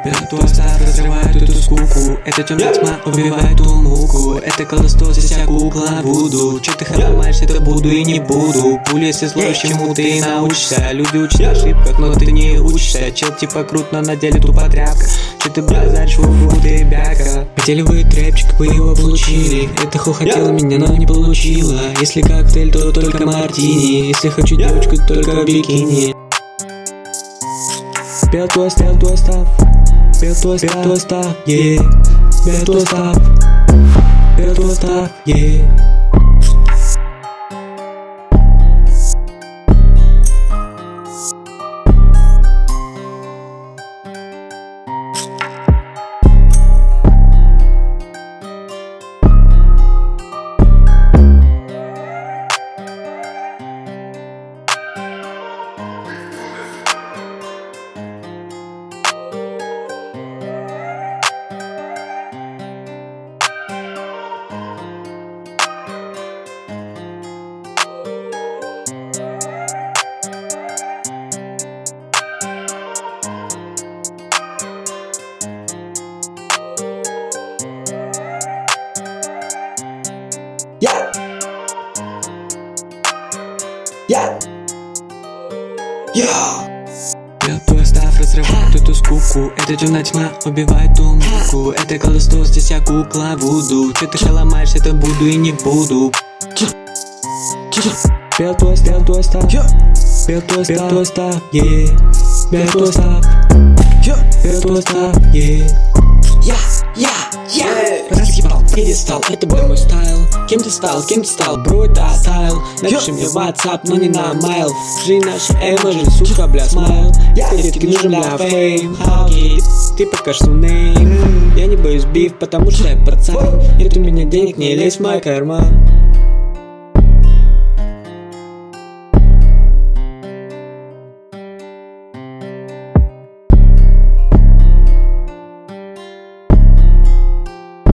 Твой став разрывает эту скуку. Это темная тьма убивает ту муку. Это колдовство, здесь вся кукла буду. Че ты хромаешь, это буду и не буду. Пуля, если злой, чему ты и научишься. Люди учат на ошибках, но ты не учишься. Чел типа крут, но на деле тупо тряпка. Че ты базаришь, ву-ву, ты бяка. Хотели вы трэпчик, вы его получили. Это хо хотела меня, но не получила. Если коктейль, то только мартини. Если хочу девочку, то только в бикини. Пел твой став, пел твой став, yeah. Пел твой став, yeah. Пел твой став разрывает эту скуку. Это темная тьма убивает ту муку. Это колдовство, здесь я кукла вуду. Че ты шаломаешь, это буду и не буду. Пел твой став, пел твой став, yeah. Пел твой став, yeah. Разъебал пьедестал, это был мой стайл. Кем ты стал, бро, это стайл. Напиши мне в WhatsApp, но не на майл. Жизнь наша эмоджи, сука, бля, смайл. Детки нужен бля фейм. Ты пока что нейм. Я не боюсь биф, потому что я пацан. Нет у меня денег, не лезь в мой карман.